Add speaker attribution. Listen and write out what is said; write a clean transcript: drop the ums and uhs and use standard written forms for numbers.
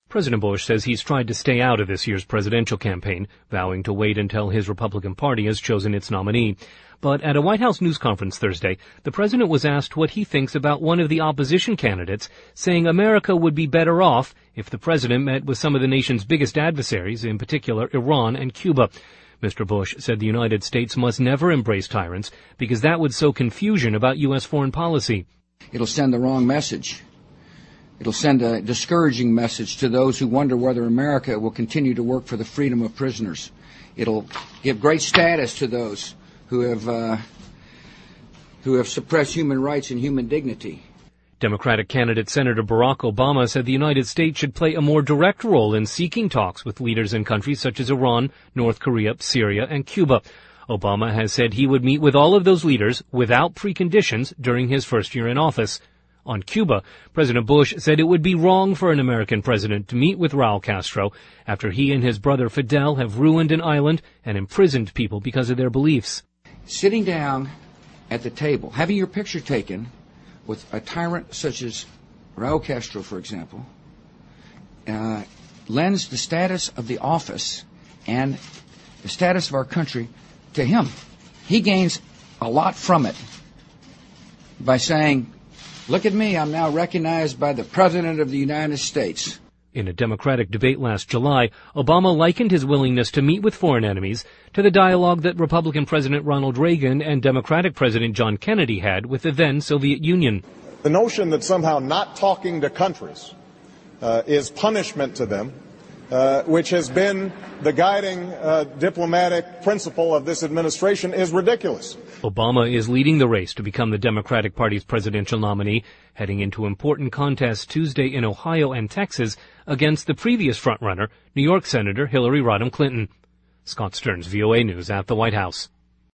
Speaker 1: President Bush says he's tried to stay out of this year's presidential campaign, vowing to wait until his Republican Party has chosen its nominee. But at a White House news conference Thursday, the president was asked what he thinks about one of the opposition candidates, saying America would be better off if the president met with some of the nation's biggest adversaries, in particular Iran and Cuba. Mr. Bush said the United States must never embrace tyrants because that would sow confusion about U.S. foreign policy.
Speaker 2: It'll send the wrong message. It'll send a discouraging message to those who wonder whether America will continue to work for the freedom of prisoners. It'll give great status to those who have suppressed human rights and human dignity.
Speaker 1: Democratic candidate Senator Barack Obama said the United States should play a more direct role in seeking talks with leaders in countries such as Iran, North Korea, Syria, and Cuba. Obama has said he would meet with all of those leaders without preconditions during his first year in office. On Cuba, President Bush said it would be wrong for an American president to meet with Raul Castro after he and his brother Fidel have ruined an island and imprisoned people because of their beliefs.
Speaker 2: Sitting down at the table, having your picture taken with a tyrant such as Raul Castro, for example, lends the status of the office and the status of our country to him. He gains a lot from it by saying, look at me, I'm now recognized by the President of the United States.
Speaker 1: In a Democratic debate last July, Obama likened his willingness to meet with foreign enemies to the dialogue that Republican President Ronald Reagan and Democratic President John Kennedy had with the then Soviet Union.
Speaker 3: The notion that somehow not talking to countries is punishment to them, which has been the guiding diplomatic principle of this administration, is ridiculous.
Speaker 1: Obama is leading the race to become the Democratic Party's presidential nominee, heading into important contests Tuesday in Ohio and Texas against the previous frontrunner, New York Senator Hillary Rodham Clinton. Scott Stearns, VOA News at the White House.